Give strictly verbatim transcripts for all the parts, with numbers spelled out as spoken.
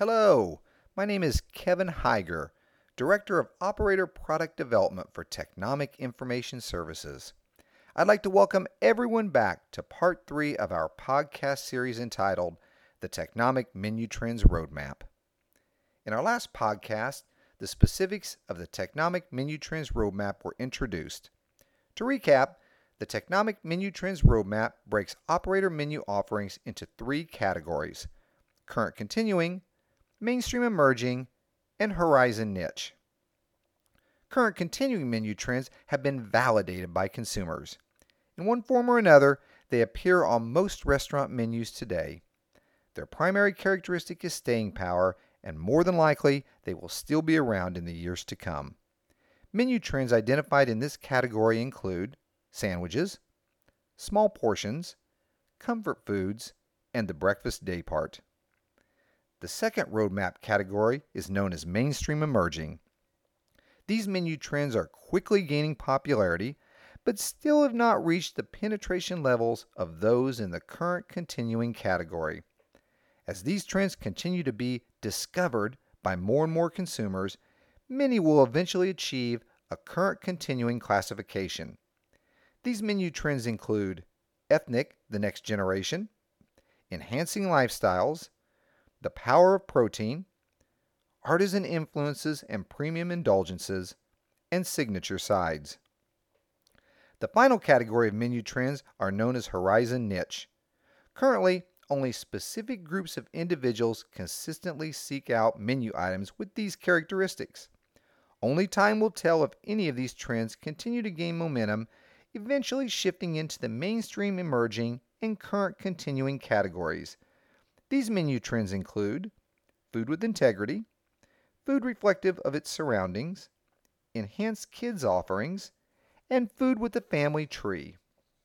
Hello, my name is Kevin Heiger, Director of Operator Product Development for Technomic Information Services. I'd like to welcome everyone back to part three of our podcast series entitled The Technomic Menu Trends Roadmap. In our last podcast, the specifics of the Technomic Menu Trends Roadmap were introduced. To recap, the Technomic Menu Trends Roadmap breaks operator menu offerings into three categories: current continuing, mainstream emerging, and horizon niche. Current continuing menu trends have been validated by consumers. In one form or another, they appear on most restaurant menus today. Their primary characteristic is staying power, and more than likely, they will still be around in the years to come. Menu trends identified in this category include sandwiches, small portions, comfort foods, and the breakfast day part. The second roadmap category is known as mainstream emerging. These menu trends are quickly gaining popularity, but still have not reached the penetration levels of those in the current continuing category. As these trends continue to be discovered by more and more consumers, many will eventually achieve a current continuing classification. These menu trends include ethnic, the next generation, enhancing lifestyles, the power of protein, artisan influences and premium indulgences, and signature sides. The final category of menu trends are known as horizon niche. Currently, only specific groups of individuals consistently seek out menu items with these characteristics. Only time will tell if any of these trends continue to gain momentum, eventually shifting into the mainstream emerging and current continuing categories. These menu trends include food with integrity, food reflective of its surroundings, enhanced kids offerings, and food with the family tree.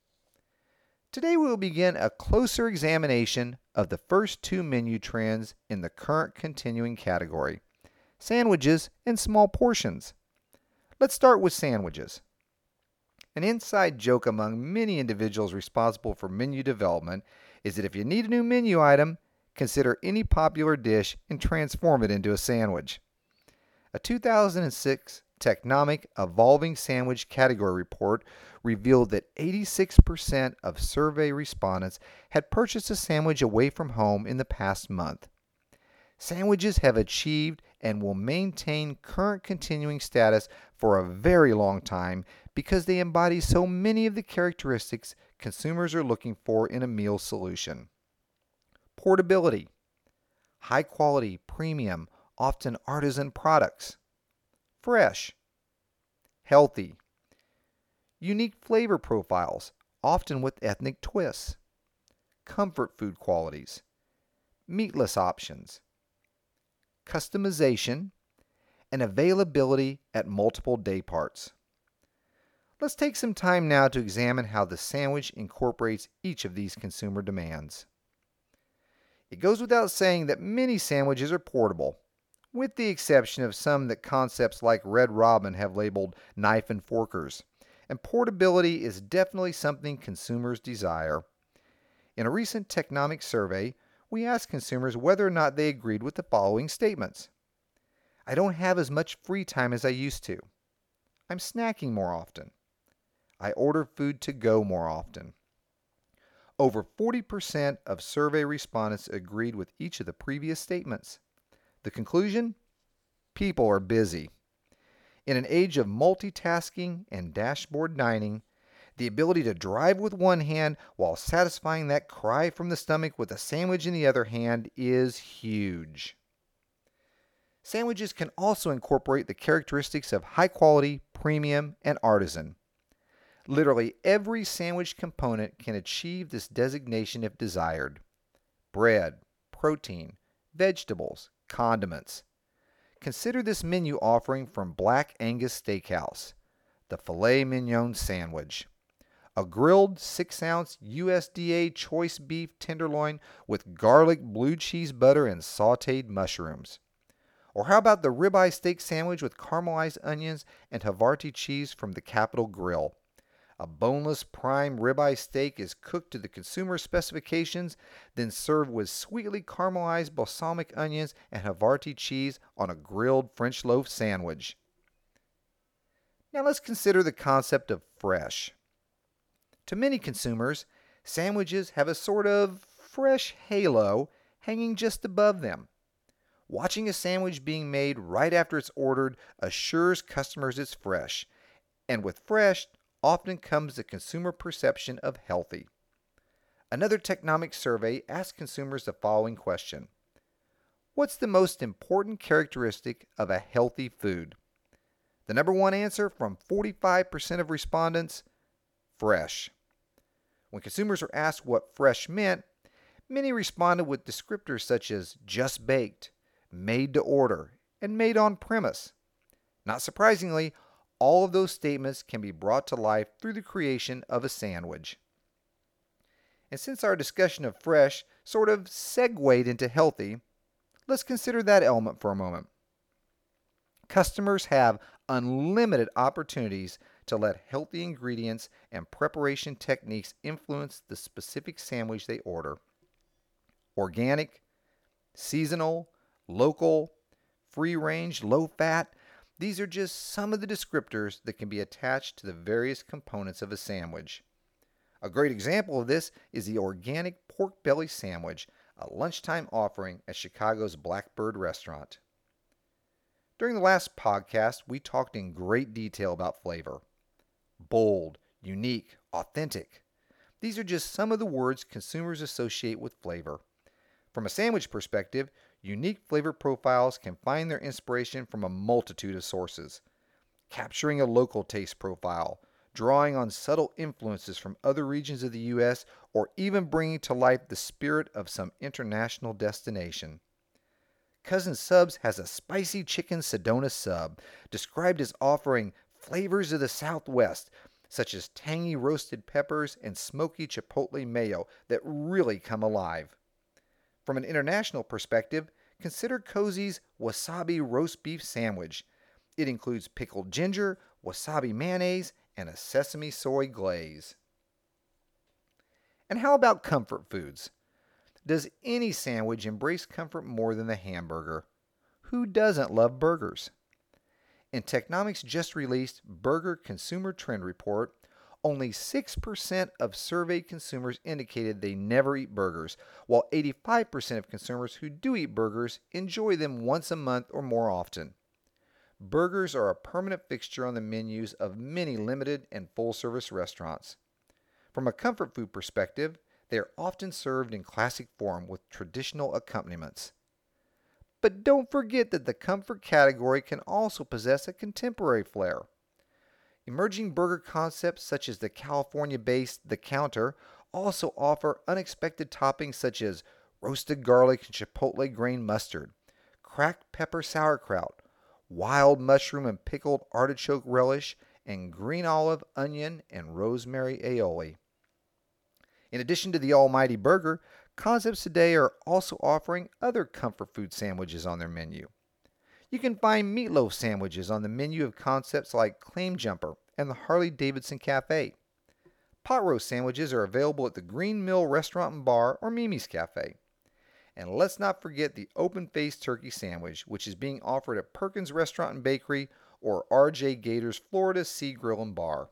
Today we will begin a closer examination of the first two menu trends in the current continuing category: sandwiches and small portions. Let's start with sandwiches. An inside joke among many individuals responsible for menu development is that if you need a new menu item, consider any popular dish and transform it into a sandwich. A two thousand six Technomic Evolving Sandwich Category Report revealed that eighty-six percent of survey respondents had purchased a sandwich away from home in the past month. Sandwiches have achieved and will maintain current continuing status for a very long time because they embody so many of the characteristics consumers are looking for in a meal solution. Portability, high quality, premium, often artisan products. Fresh, healthy, unique flavor profiles, often with ethnic twists. Comfort food qualities, meatless options, customization, and availability at multiple day parts. Let's take some time now to examine how the sandwich incorporates each of these consumer demands. It goes without saying that many sandwiches are portable, with the exception of some that concepts like Red Robin have labeled knife and forkers, and portability is definitely something consumers desire. In a recent Technomic survey, we asked consumers whether or not they agreed with the following statements. I don't have as much free time as I used to. I'm snacking more often. I order food to go more often. Over forty percent of survey respondents agreed with each of the previous statements. The conclusion? People are busy. In an age of multitasking and dashboard dining, the ability to drive with one hand while satisfying that cry from the stomach with a sandwich in the other hand is huge. Sandwiches can also incorporate the characteristics of high quality, premium, and artisan. Literally every sandwich component can achieve this designation if desired. Bread, protein, vegetables, condiments. Consider this menu offering from Black Angus Steakhouse, the filet mignon sandwich. A grilled six ounce U S D A choice beef tenderloin with garlic blue cheese butter and sautéed mushrooms. Or how about the ribeye steak sandwich with caramelized onions and Havarti cheese from the Capitol Grill? A boneless prime ribeye steak is cooked to the consumer specifications, then served with sweetly caramelized balsamic onions and Havarti cheese on a grilled French loaf sandwich. Now let's consider the concept of fresh. To many consumers, sandwiches have a sort of fresh halo hanging just above them. Watching a sandwich being made right after it's ordered assures customers it's fresh, and with fresh often comes the consumer perception of healthy. Another Technomic survey asked consumers the following question: what's the most important characteristic of a healthy food? The number one answer from forty-five percent of respondents: fresh. When consumers were asked what fresh meant, many responded with descriptors such as just baked, made to order, and made on premise. Not surprisingly, all of those statements can be brought to life through the creation of a sandwich. And since our discussion of fresh sort of segued into healthy, let's consider that element for a moment. Customers have unlimited opportunities to let healthy ingredients and preparation techniques influence the specific sandwich they order. Organic, seasonal, local, free range, low fat, these are just some of the descriptors that can be attached to the various components of a sandwich. A great example of this is the organic pork belly sandwich, a lunchtime offering at Chicago's Blackbird restaurant. During the last podcast, we talked in great detail about flavor. Bold, unique, authentic. These are just some of the words consumers associate with flavor. From a sandwich perspective, unique flavor profiles can find their inspiration from a multitude of sources. Capturing a local taste profile, drawing on subtle influences from other regions of the U S, or even bringing to life the spirit of some international destination. Cousin Subs has a spicy chicken Sedona sub, described as offering flavors of the Southwest, such as tangy roasted peppers and smoky chipotle mayo that really come alive. From an international perspective, consider Cozy's wasabi roast beef sandwich. It includes pickled ginger, wasabi mayonnaise, and a sesame soy glaze. And how about comfort foods? Does any sandwich embrace comfort more than the hamburger? Who doesn't love burgers? In Technomic's just released Burger Consumer Trend Report, only six percent of surveyed consumers indicated they never eat burgers, while eighty-five percent of consumers who do eat burgers enjoy them once a month or more often. Burgers are a permanent fixture on the menus of many limited and full-service restaurants. From a comfort food perspective, they are often served in classic form with traditional accompaniments. But don't forget that the comfort category can also possess a contemporary flair. Emerging burger concepts such as the California-based The Counter also offer unexpected toppings such as roasted garlic and chipotle grain mustard, cracked pepper sauerkraut, wild mushroom and pickled artichoke relish, and green olive, onion, and rosemary aioli. In addition to the almighty burger, concepts today are also offering other comfort food sandwiches on their menu. You can find meatloaf sandwiches on the menu of concepts like Claim Jumper and the Harley-Davidson Cafe. Pot roast sandwiches are available at the Green Mill Restaurant and Bar or Mimi's Cafe. And let's not forget the open-faced turkey sandwich, which is being offered at Perkins Restaurant and Bakery or R J Gator's Florida Sea Grill and Bar.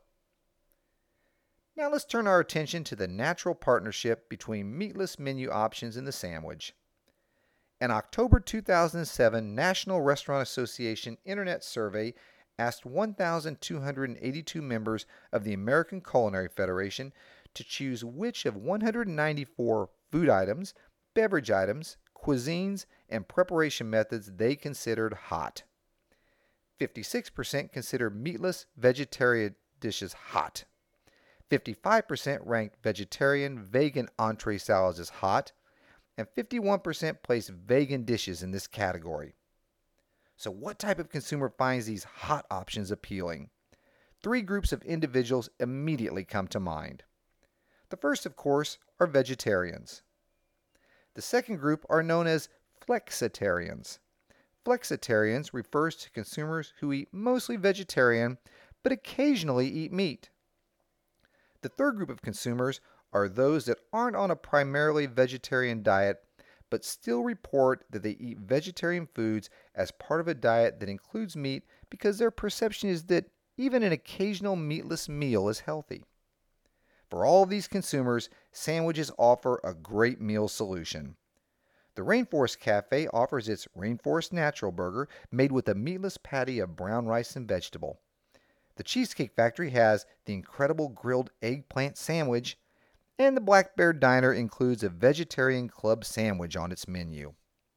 Now let's turn our attention to the natural partnership between meatless menu options in the sandwich. An October two thousand seven National Restaurant Association Internet survey asked one thousand two hundred eighty-two members of the American Culinary Federation to choose which of one hundred ninety-four food items, beverage items, cuisines, and preparation methods they considered hot. fifty-six percent considered meatless vegetarian dishes hot. fifty-five percent ranked vegetarian vegan entree salads as hot, and fifty-one percent placed vegan dishes in this category. So what type of consumer finds these hot options appealing? Three groups of individuals immediately come to mind. The first, of course, are vegetarians. The second group are known as flexitarians. Flexitarians refers to consumers who eat mostly vegetarian but occasionally eat meat. The third group of consumers are those that aren't on a primarily vegetarian diet but still report that they eat vegetarian foods as part of a diet that includes meat because their perception is that even an occasional meatless meal is healthy. For all of these consumers, sandwiches offer a great meal solution. The Rainforest Cafe offers its Rainforest Natural Burger made with a meatless patty of brown rice and vegetable. The Cheesecake Factory has the incredible grilled eggplant sandwich, and the Black Bear Diner includes a vegetarian club sandwich on its menu.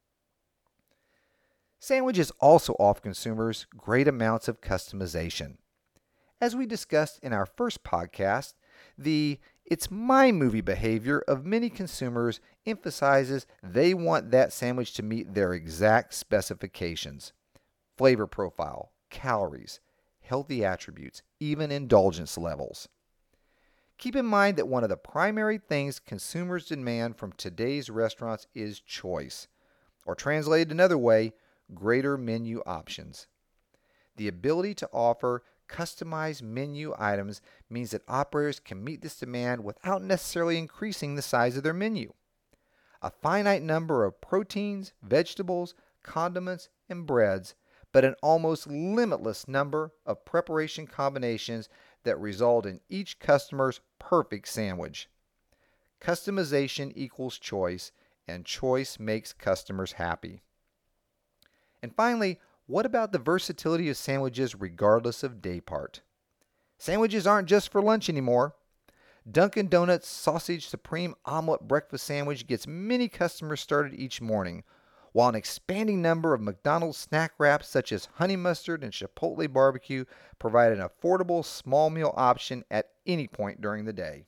Sandwiches also offer consumers great amounts of customization. As we discussed in our first podcast, the "it's my movie" behavior of many consumers emphasizes they want that sandwich to meet their exact specifications: flavor profile, calories, healthy attributes, even indulgence levels. Keep in mind that one of the primary things consumers demand from today's restaurants is choice, or translated another way, greater menu options. The ability to offer customized menu items means that operators can meet this demand without necessarily increasing the size of their menu. A finite number of proteins, vegetables, condiments, and breads, but an almost limitless number of preparation combinations that result in each customer's perfect sandwich. Customization equals choice, and choice makes customers happy. And finally, what about the versatility of sandwiches regardless of day part? Sandwiches aren't just for lunch anymore. Dunkin' Donuts Sausage Supreme Omelet Breakfast Sandwich gets many customers started each morning, while an expanding number of McDonald's snack wraps such as honey mustard and chipotle barbecue provide an affordable small meal option at any point during the day.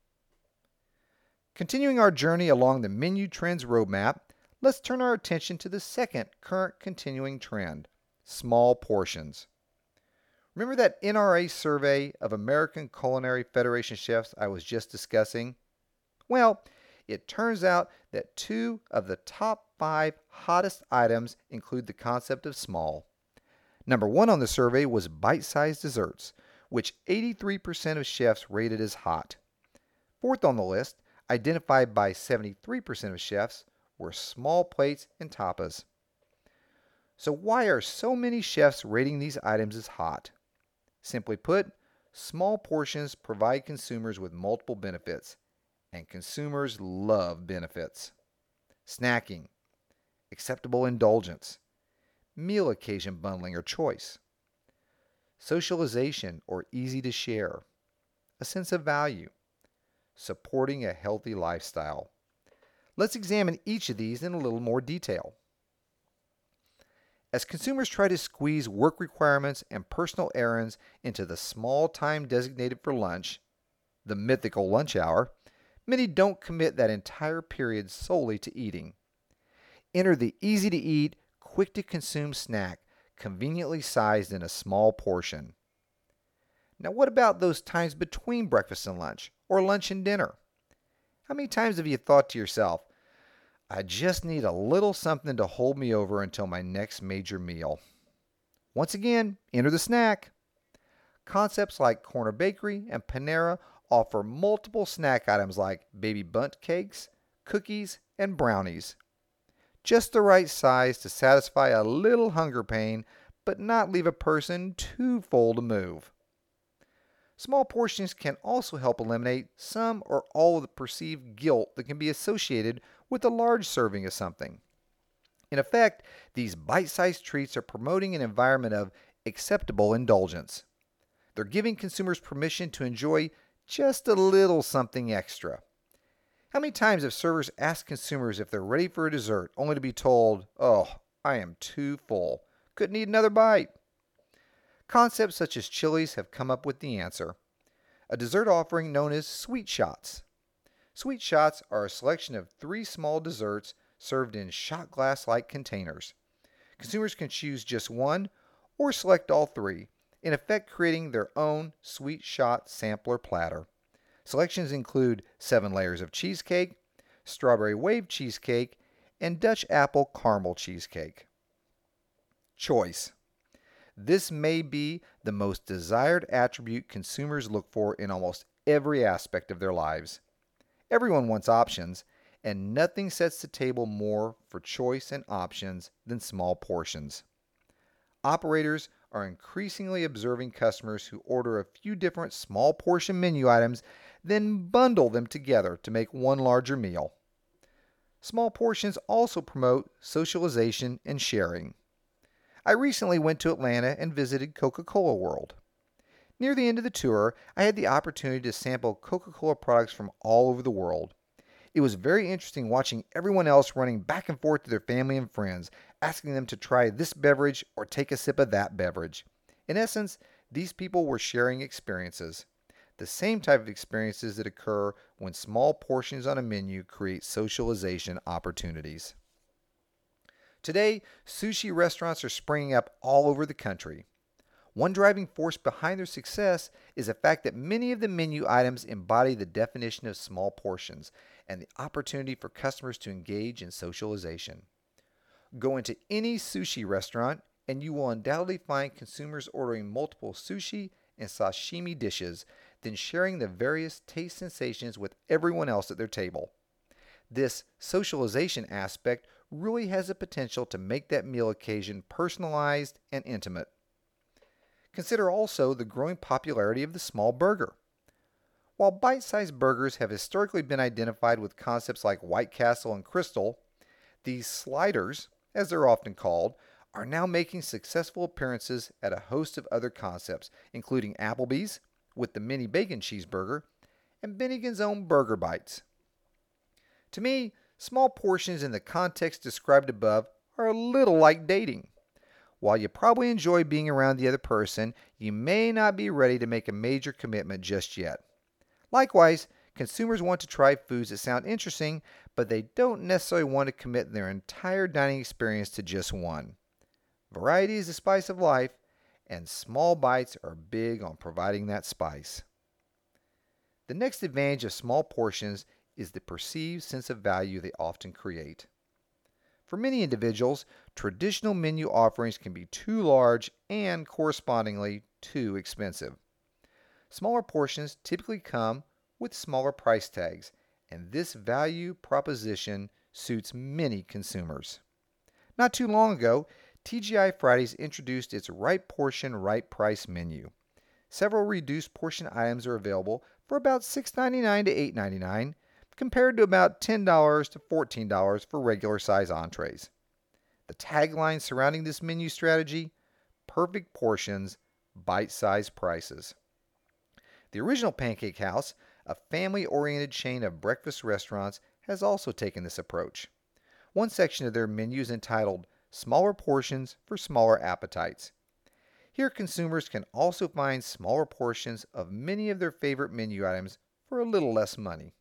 Continuing our journey along the menu trends roadmap, let's turn our attention to the second current continuing trend: small portions. Remember that N R A survey of American Culinary Federation chefs I was just discussing? Well, it turns out that two of the top five hottest items include the concept of small. Number one on the survey was bite-sized desserts, which eighty-three percent of chefs rated as hot. Fourth on the list, identified by seventy-three percent of chefs, were small plates and tapas. So why are so many chefs rating these items as hot? Simply put, small portions provide consumers with multiple benefits, and consumers love benefits. Snacking, acceptable indulgence, meal occasion bundling or choice, socialization or easy to share, a sense of value, supporting a healthy lifestyle. Let's examine each of these in a little more detail. As consumers try to squeeze work requirements and personal errands into the small time designated for lunch, the mythical lunch hour, many don't commit that entire period solely to eating. Enter the easy-to-eat, quick-to-consume snack, conveniently sized in a small portion. Now, what about those times between breakfast and lunch, or lunch and dinner? How many times have you thought to yourself, I just need a little something to hold me over until my next major meal? Once again, enter the snack. Concepts like Corner Bakery and Panera offer multiple snack items like baby bundt cakes, cookies, and brownies. Just the right size to satisfy a little hunger pain, but not leave a person too full to move. Small portions can also help eliminate some or all of the perceived guilt that can be associated with a large serving of something. In effect, these bite-sized treats are promoting an environment of acceptable indulgence. They're giving consumers permission to enjoy just a little something extra. How many times have servers asked consumers if they're ready for a dessert, only to be told, "Oh, I am too full. Couldn't eat another bite"? Concepts such as Chili's have come up with the answer: a dessert offering known as Sweet Shots. Sweet Shots are a selection of three small desserts served in shot glass-like containers. Consumers can choose just one or select all three, in effect creating their own Sweet Shot sampler platter. Selections include seven layers of cheesecake, strawberry wave cheesecake, and Dutch apple caramel cheesecake. Choice. This may be the most desired attribute consumers look for in almost every aspect of their lives. Everyone wants options, and nothing sets the table more for choice and options than small portions. Operators are increasingly observing customers who order a few different small portion menu items, then bundle them together to make one larger meal. Small portions also promote socialization and sharing. I recently went to Atlanta and visited Coca-Cola World. Near the end of the tour, I had the opportunity to sample Coca-Cola products from all over the world. It was very interesting watching everyone else running back and forth to their family and friends, asking them to try this beverage or take a sip of that beverage. In essence, these people were sharing experiences. The same type of experiences that occur when small portions on a menu create socialization opportunities. Today, sushi restaurants are springing up all over the country. One driving force behind their success is the fact that many of the menu items embody the definition of small portions and the opportunity for customers to engage in socialization. Go into any sushi restaurant and you will undoubtedly find consumers ordering multiple sushi and sashimi dishes, then sharing the various taste sensations with everyone else at their table. This socialization aspect really has the potential to make that meal occasion personalized and intimate. Consider also the growing popularity of the small burger. While bite-sized burgers have historically been identified with concepts like White Castle and Crystal, these sliders, as they're often called, are now making successful appearances at a host of other concepts, including Applebee's with the mini bacon cheeseburger and Bennigan's own Burger Bites. To me, small portions in the context described above are a little like dating. While you probably enjoy being around the other person, you may not be ready to make a major commitment just yet. Likewise, consumers want to try foods that sound interesting, but they don't necessarily want to commit their entire dining experience to just one. Variety is the spice of life, and small bites are big on providing that spice. The next advantage of small portions is the perceived sense of value they often create. For many individuals, traditional menu offerings can be too large and correspondingly too expensive. Smaller portions typically come with smaller price tags, and this value proposition suits many consumers. Not too long ago, T G I Fridays introduced its Right Portion, Right Price menu. Several reduced portion items are available for about six ninety-nine to eight ninety-nine, compared to about ten dollars to fourteen dollars for regular size entrees. The tagline surrounding this menu strategy: perfect portions, bite-sized prices. The original Pancake House, a family-oriented chain of breakfast restaurants, has also taken this approach. One section of their menu is entitled Smaller Portions for Smaller Appetites. Here, consumers can also find smaller portions of many of their favorite menu items for a little less money.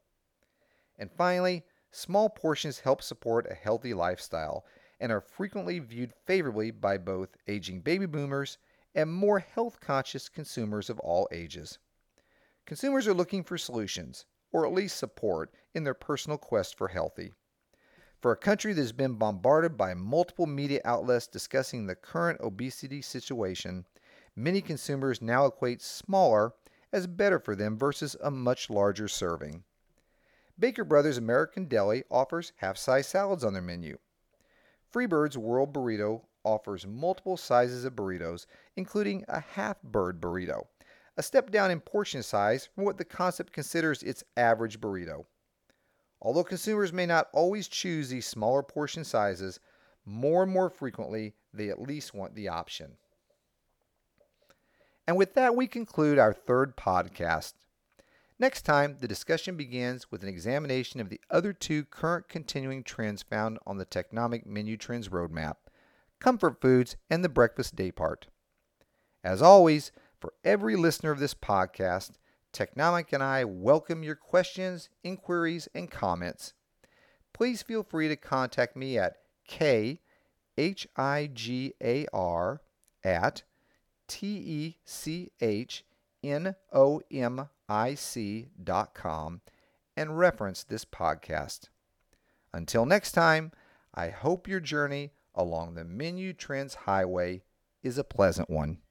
And finally, small portions help support a healthy lifestyle and are frequently viewed favorably by both aging baby boomers and more health-conscious consumers of all ages. Consumers are looking for solutions, or at least support, in their personal quest for healthy. For a country that has been bombarded by multiple media outlets discussing the current obesity situation, many consumers now equate smaller as better for them versus a much larger serving. Baker Brothers American Deli offers half-size salads on their menu. Freebird's World Burrito offers multiple sizes of burritos, including a half-bird burrito, a step down in portion size from what the concept considers its average burrito. Although consumers may not always choose these smaller portion sizes, more and more frequently they at least want the option. And with that, we conclude our third podcast. Next time, the discussion begins with an examination of the other two current continuing trends found on the Technomic Menu Trends Roadmap: comfort foods and the breakfast daypart. As always, for every listener of this podcast, Technomic and I welcome your questions, inquiries, and comments. Please feel free to contact me at K H I G A R at T E C H N O M I C dot com and reference this podcast. Until next time, I hope your journey along the Menu Trends Highway is a pleasant one.